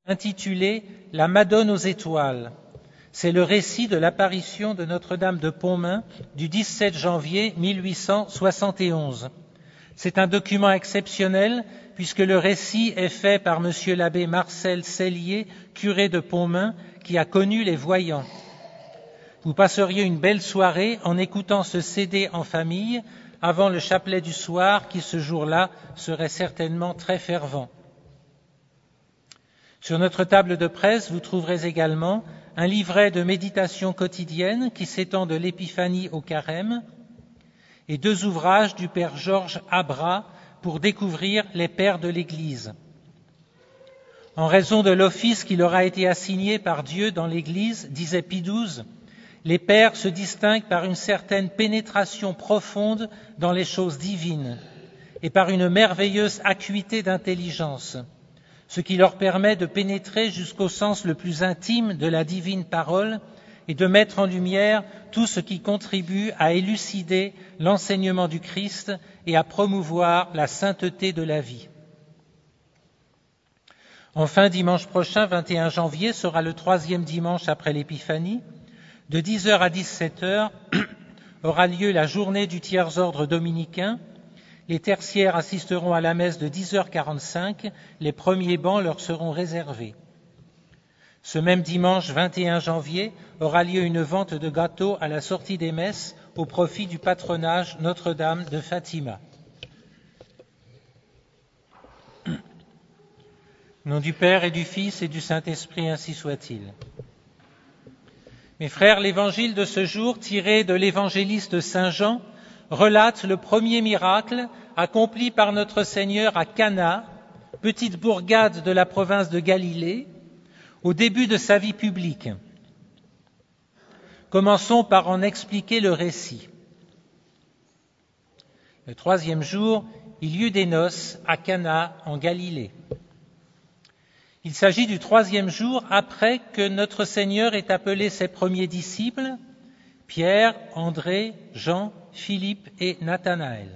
intitulé « La Madone aux étoiles ». C'est le récit de l'apparition de Notre-Dame de Pontmain du 17 janvier 1871. C'est un document exceptionnel puisque le récit est fait par monsieur l'abbé Marcel Sellier, curé de Pontmain, qui a connu les voyants. Vous passeriez une belle soirée en écoutant ce CD en famille avant le chapelet du soir qui, ce jour-là, serait certainement très fervent. Sur notre table de presse, vous trouverez également un livret de méditation quotidienne qui s'étend de l'Épiphanie au Carême et 2 ouvrages du père Georges Abra pour découvrir les pères de l'Église. En raison de l'office qui leur a été assigné par Dieu dans l'Église, disait Pie XII, les pères se distinguent par une certaine pénétration profonde dans les choses divines et par une merveilleuse acuité d'intelligence, ce qui leur permet de pénétrer jusqu'au sens le plus intime de la divine parole et de mettre en lumière tout ce qui contribue à élucider l'enseignement du Christ et à promouvoir la sainteté de la vie. Enfin, dimanche prochain, 21 janvier, sera le 3e dimanche après l'Épiphanie. De 10h à 17h aura lieu la journée du tiers-ordre dominicain. Les tertiaires assisteront à la messe de 10h45. Les premiers bancs leur seront réservés. Ce même dimanche 21 janvier aura lieu une vente de gâteaux à la sortie des messes au profit du patronage Notre-Dame de Fatima. Au nom du Père et du Fils et du Saint-Esprit, ainsi soit-il. Mes frères, l'évangile de ce jour, tiré de l'évangéliste Saint Jean, relate le premier miracle accompli par notre Seigneur à Cana, petite bourgade de la province de Galilée, au début de sa vie publique. Commençons par en expliquer le récit. Le 3e jour, il y eut des noces à Cana en Galilée. Il s'agit du 3e jour après que notre Seigneur ait appelé ses premiers disciples, Pierre, André, Jean, Philippe et Nathanaël.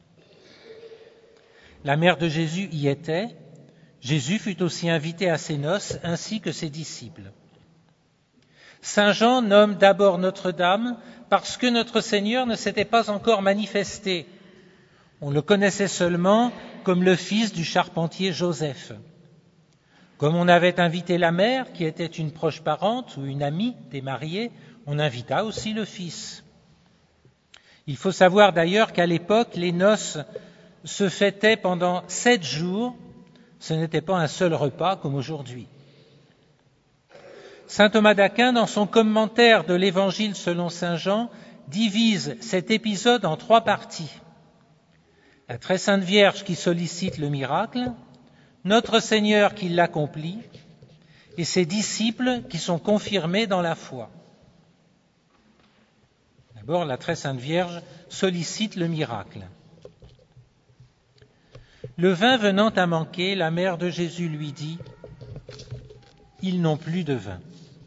La mère de Jésus y était. Jésus fut aussi invité à ses noces ainsi que ses disciples. Saint Jean nomme d'abord Notre-Dame parce que notre Seigneur ne s'était pas encore manifesté. On le connaissait seulement comme le fils du charpentier Joseph. Comme on avait invité la mère, qui était une proche parente ou une amie des mariés, on invita aussi le fils. Il faut savoir d'ailleurs qu'à l'époque, les noces se fêtaient pendant 7 jours. Ce n'était pas un seul repas comme aujourd'hui. Saint Thomas d'Aquin, dans son commentaire de l'Évangile selon saint Jean, divise cet épisode en 3 parties. La très sainte Vierge qui sollicite le miracle, notre Seigneur qui l'accomplit et ses disciples qui sont confirmés dans la foi. D'abord, la très sainte Vierge sollicite le miracle. Le vin venant à manquer, la mère de Jésus lui dit « Ils n'ont plus de vin ».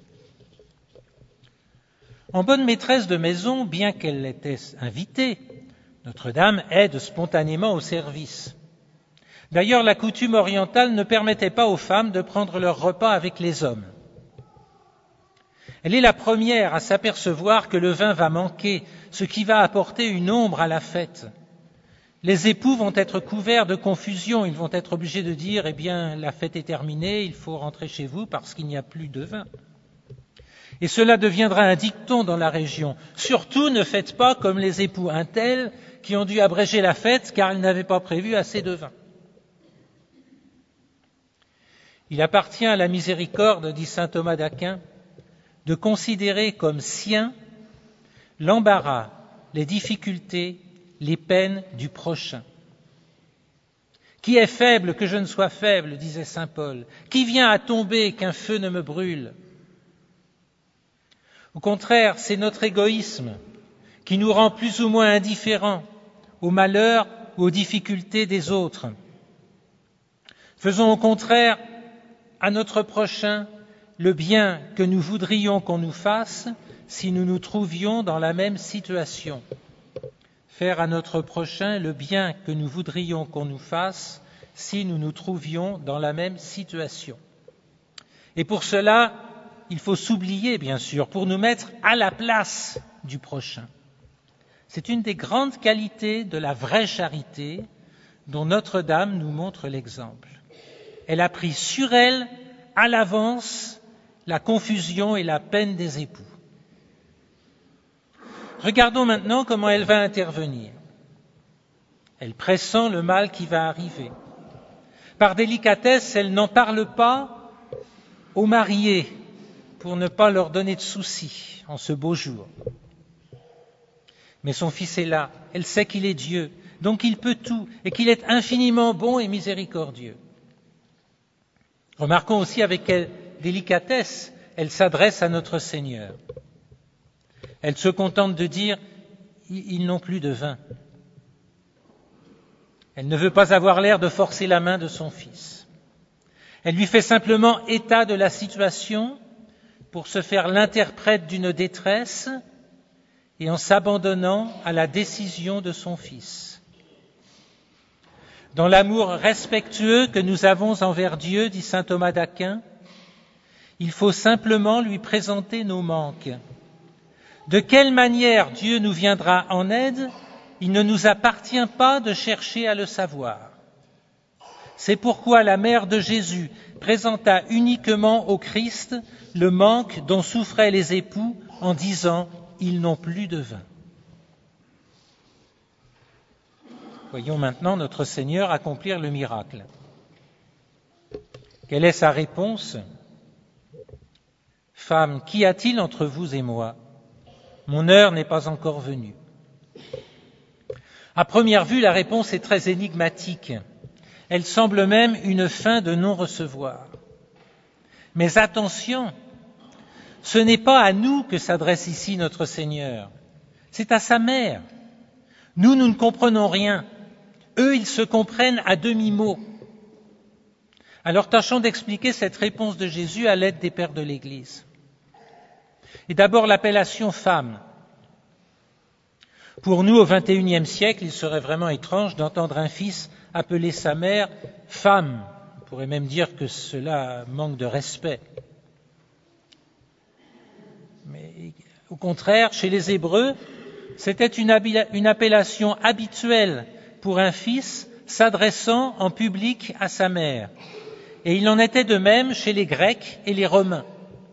En bonne maîtresse de maison, bien qu'elle était invitée, Notre-Dame aide spontanément au service. D'ailleurs, la coutume orientale ne permettait pas aux femmes de prendre leur repas avec les hommes. Elle est la première à s'apercevoir que le vin va manquer, ce qui va apporter une ombre à la fête. Les époux vont être couverts de confusion, ils vont être obligés de dire « Eh bien, la fête est terminée, il faut rentrer chez vous parce qu'il n'y a plus de vin ». Et cela deviendra un dicton dans la région. Surtout, ne faites pas comme les époux untels qui ont dû abréger la fête car ils n'avaient pas prévu assez de vin. Il appartient à la miséricorde, dit saint Thomas d'Aquin, de considérer comme sien l'embarras, les difficultés, les peines du prochain. Qui est faible que je ne sois faible, disait saint Paul. Qui vient à tomber qu'un feu ne me brûle? Au contraire, c'est notre égoïsme qui nous rend plus ou moins indifférents aux malheurs ou aux difficultés des autres. Faisons au contraire à notre prochain le bien que nous voudrions qu'on nous fasse si nous nous trouvions dans la même situation. Faire à notre prochain le bien que nous voudrions qu'on nous fasse si nous nous trouvions dans la même situation. Et pour cela, il faut s'oublier, bien sûr, pour nous mettre à la place du prochain. C'est une des grandes qualités de la vraie charité dont Notre-Dame nous montre l'exemple. Elle a pris sur elle, à l'avance, la confusion et la peine des époux. Regardons maintenant comment elle va intervenir. Elle pressent le mal qui va arriver. Par délicatesse, elle n'en parle pas aux mariés pour ne pas leur donner de soucis en ce beau jour. Mais son fils est là, elle sait qu'il est Dieu, donc il peut tout et qu'il est infiniment bon et miséricordieux. Remarquons aussi avec quelle délicatesse elle s'adresse à notre Seigneur. Elle se contente de dire « ils n'ont plus de vin ». Elle ne veut pas avoir l'air de forcer la main de son fils. Elle lui fait simplement état de la situation pour se faire l'interprète d'une détresse et en s'abandonnant à la décision de son fils. Dans l'amour respectueux que nous avons envers Dieu, dit saint Thomas d'Aquin, il faut simplement lui présenter nos manques. De quelle manière Dieu nous viendra en aide, il ne nous appartient pas de chercher à le savoir. C'est pourquoi la mère de Jésus présenta uniquement au Christ le manque dont souffraient les époux en disant « ils n'ont plus de vin ». Voyons maintenant notre Seigneur accomplir le miracle. Quelle est sa réponse ? « Femme, qu'y a-t-il entre vous et moi ? Mon heure n'est pas encore venue. » À première vue, la réponse est très énigmatique. Elle semble même une fin de non-recevoir. Mais attention, ce n'est pas à nous que s'adresse ici notre Seigneur, c'est à sa mère. Nous ne comprenons rien. Eux, ils se comprennent à demi-mot. Alors tâchons d'expliquer cette réponse de Jésus à l'aide des pères de l'Église. Et d'abord l'appellation femme. Pour nous, au XXIe siècle, il serait vraiment étrange d'entendre un fils appeler sa mère femme. On pourrait même dire que cela manque de respect. Mais au contraire, chez les Hébreux, c'était une appellation habituelle pour un fils s'adressant en public à sa mère. Et il en était de même chez les Grecs et les Romains.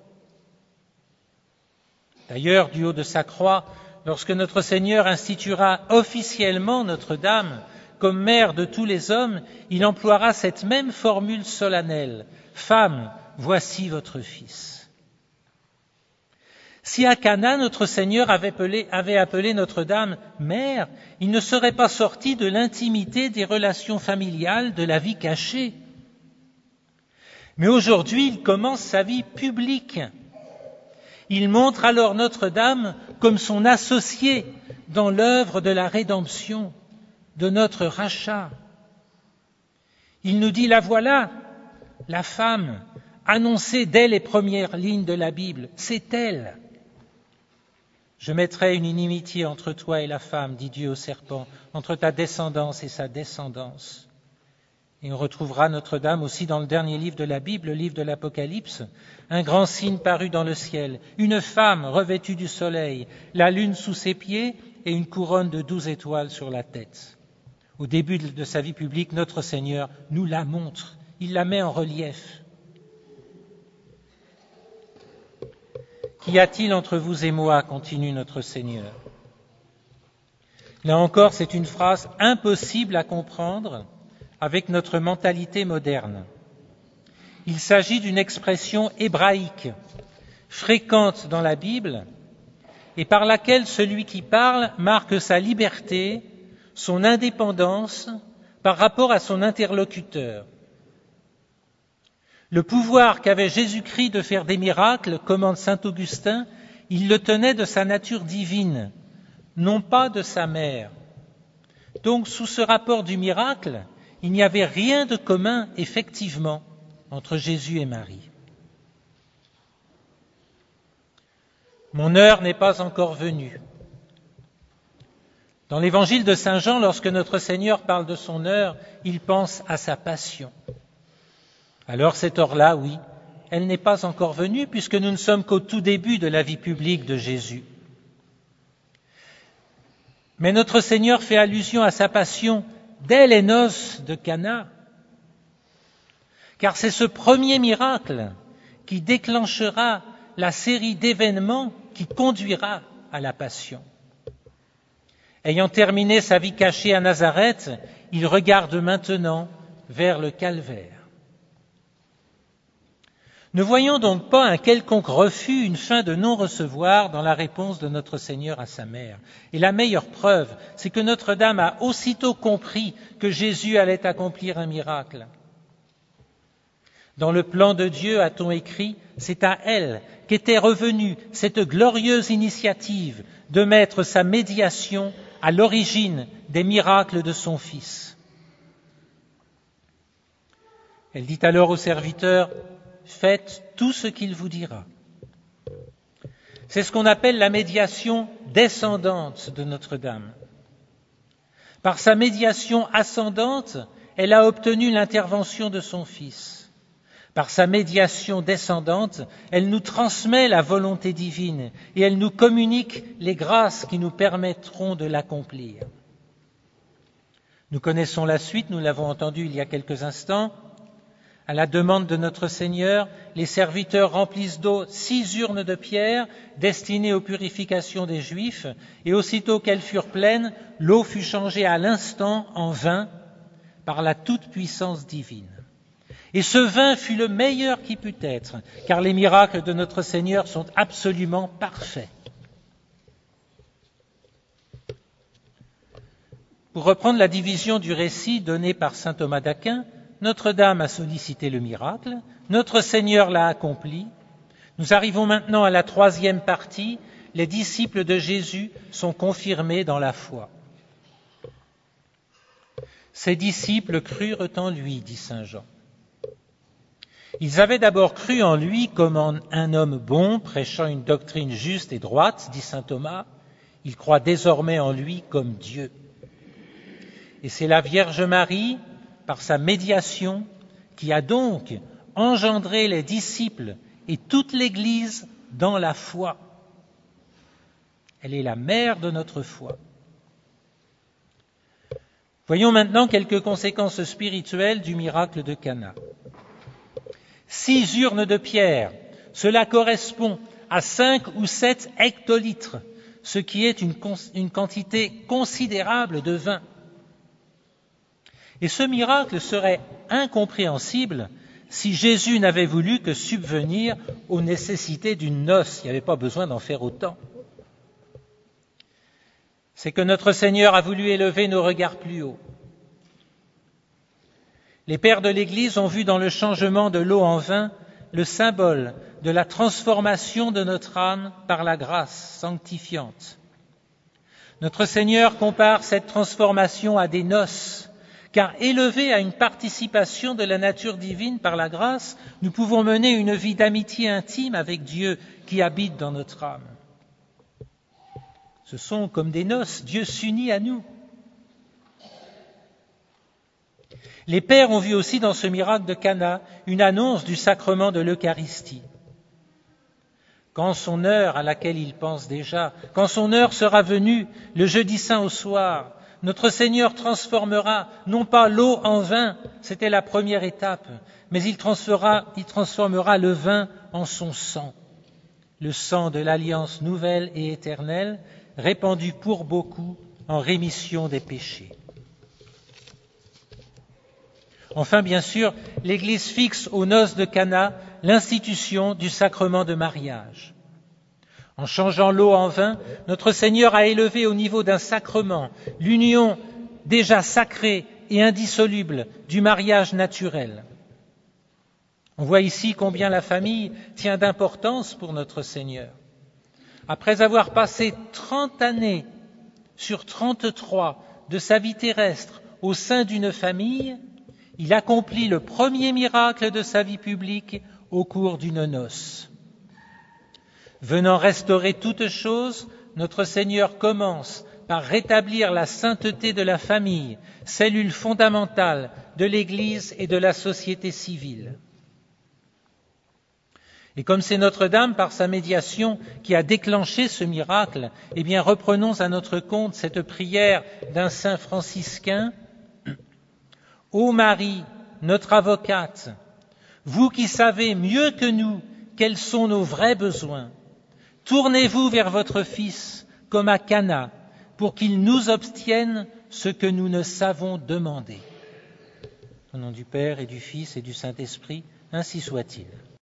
D'ailleurs, du haut de sa croix, lorsque notre Seigneur instituera officiellement Notre-Dame comme mère de tous les hommes, il emploiera cette même formule solennelle. « Femme, voici votre fils ». Si à Cana, notre Seigneur avait appelé Notre-Dame « mère », il ne serait pas sorti de l'intimité des relations familiales, de la vie cachée. Mais aujourd'hui, il commence sa vie publique. Il montre alors Notre-Dame comme son associée dans l'œuvre de la rédemption, de notre rachat. Il nous dit, la voilà, la femme, annoncée dès les premières lignes de la Bible, c'est elle. Je mettrai une inimitié entre toi et la femme, dit Dieu au serpent, entre ta descendance et sa descendance. Et on retrouvera Notre-Dame aussi dans le dernier livre de la Bible, le livre de l'Apocalypse. Un grand signe parut dans le ciel, une femme revêtue du soleil, la lune sous ses pieds et une couronne de 12 étoiles sur la tête. Au début de sa vie publique, notre Seigneur nous la montre, il la met en relief. Qu'y a-t-il entre vous et moi, continue notre Seigneur. Là encore, c'est une phrase impossible à comprendre avec notre mentalité moderne. Il s'agit d'une expression hébraïque, fréquente dans la Bible, et par laquelle celui qui parle marque sa liberté, son indépendance par rapport à son interlocuteur. Le pouvoir qu'avait Jésus-Christ de faire des miracles, commande saint Augustin, il le tenait de sa nature divine, non pas de sa mère. Donc, sous ce rapport du miracle, il n'y avait rien de commun, effectivement, entre Jésus et Marie. Mon heure n'est pas encore venue. Dans l'évangile de Saint Jean, lorsque notre Seigneur parle de son heure, il pense à sa passion. Alors cette heure-là, oui, elle n'est pas encore venue puisque nous ne sommes qu'au tout début de la vie publique de Jésus. Mais notre Seigneur fait allusion à sa passion dès les noces de Cana, car c'est ce premier miracle qui déclenchera la série d'événements qui conduira à la passion. Ayant terminé sa vie cachée à Nazareth, il regarde maintenant vers le calvaire. Ne voyons donc pas un quelconque refus, une fin de non-recevoir dans la réponse de notre Seigneur à sa mère. Et la meilleure preuve, c'est que Notre-Dame a aussitôt compris que Jésus allait accomplir un miracle. Dans le plan de Dieu, a-t-on écrit, c'est à elle qu'était revenue cette glorieuse initiative de mettre sa médiation à l'origine des miracles de son Fils. Elle dit alors au serviteur, faites tout ce qu'il vous dira. C'est ce qu'on appelle la médiation descendante de Notre-Dame. Par sa médiation ascendante, elle a obtenu l'intervention de son Fils. Par sa médiation descendante, elle nous transmet la volonté divine et elle nous communique les grâces qui nous permettront de l'accomplir. Nous connaissons la suite, nous l'avons entendu il y a quelques instants. À la demande de notre Seigneur, les serviteurs remplissent d'eau 6 urnes de pierre destinées aux purifications des Juifs, et aussitôt qu'elles furent pleines, l'eau fut changée à l'instant en vin par la toute-puissance divine. Et ce vin fut le meilleur qui put être, car les miracles de notre Seigneur sont absolument parfaits. Pour reprendre la division du récit donné par saint Thomas d'Aquin, Notre-Dame a sollicité le miracle, notre Seigneur l'a accompli. Nous arrivons maintenant à la 3e partie, les disciples de Jésus sont confirmés dans la foi. Ces disciples crurent en lui, dit saint Jean. Ils avaient d'abord cru en lui comme en un homme bon, prêchant une doctrine juste et droite, dit saint Thomas. Ils croient désormais en lui comme Dieu. Et c'est la Vierge Marie, par sa médiation, qui a donc engendré les disciples et toute l'Église dans la foi. Elle est la mère de notre foi. Voyons maintenant quelques conséquences spirituelles du miracle de Cana. 6 urnes de pierre, cela correspond à 5 ou 7 hectolitres, ce qui est une quantité considérable de vin. Et ce miracle serait incompréhensible si Jésus n'avait voulu que subvenir aux nécessités d'une noce. Il n'y avait pas besoin d'en faire autant. C'est que notre Seigneur a voulu élever nos regards plus haut. Les pères de l'Église ont vu dans le changement de l'eau en vin le symbole de la transformation de notre âme par la grâce sanctifiante. Notre Seigneur compare cette transformation à des noces, car élevés à une participation de la nature divine par la grâce, nous pouvons mener une vie d'amitié intime avec Dieu qui habite dans notre âme. Ce sont comme des noces, Dieu s'unit à nous. Les pères ont vu aussi dans ce miracle de Cana une annonce du sacrement de l'Eucharistie. Quand son heure, à laquelle ils pensent déjà, quand son heure sera venue, le jeudi saint au soir, notre Seigneur transformera non pas l'eau en vin, c'était la première étape, mais il transformera le vin en son sang, le sang de l'alliance nouvelle et éternelle, répandu pour beaucoup en rémission des péchés. Enfin, bien sûr, l'Église fixe aux noces de Cana l'institution du sacrement de mariage. En changeant l'eau en vin, notre Seigneur a élevé au niveau d'un sacrement l'union déjà sacrée et indissoluble du mariage naturel. On voit ici combien la famille tient d'importance pour notre Seigneur. Après avoir passé 30 années sur 33 de sa vie terrestre au sein d'une famille, il accomplit le premier miracle de sa vie publique au cours d'une noce. Venant restaurer toutes choses, notre Seigneur commence par rétablir la sainteté de la famille, cellule fondamentale de l'Église et de la société civile. Et comme c'est Notre-Dame, par sa médiation, qui a déclenché ce miracle, eh bien, reprenons à notre compte cette prière d'un saint franciscain. Ô Marie, notre avocate, vous qui savez mieux que nous quels sont nos vrais besoins, tournez-vous vers votre Fils comme à Cana pour qu'il nous obtienne ce que nous ne savons demander. Au nom du Père et du Fils et du Saint-Esprit, ainsi soit-il.